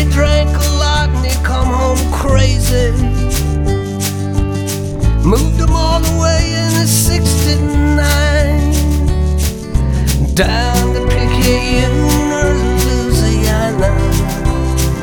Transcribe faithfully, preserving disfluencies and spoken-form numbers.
he drank a lot and he come home crazy. Moved him all the way in his sixty